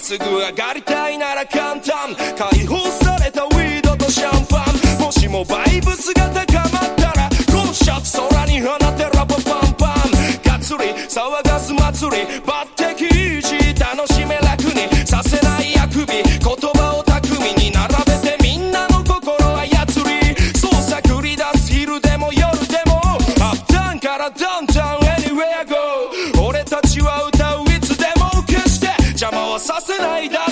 すぐ上がりたいなら簡単、解放されたウィードとシャンパン、もしもバイブスが高まったらゴンシャツ空に放てラポパンパン、がっつり騒がす祭り抜擢イージー、楽しめ楽にさせないあくび、言葉を巧みに並べてみんなの心操り、そうさ繰り出す昼でも夜でもアップダウンからダウンタウン Anywhere I go、 俺たちは歌ういつでも決して邪魔はさせないだ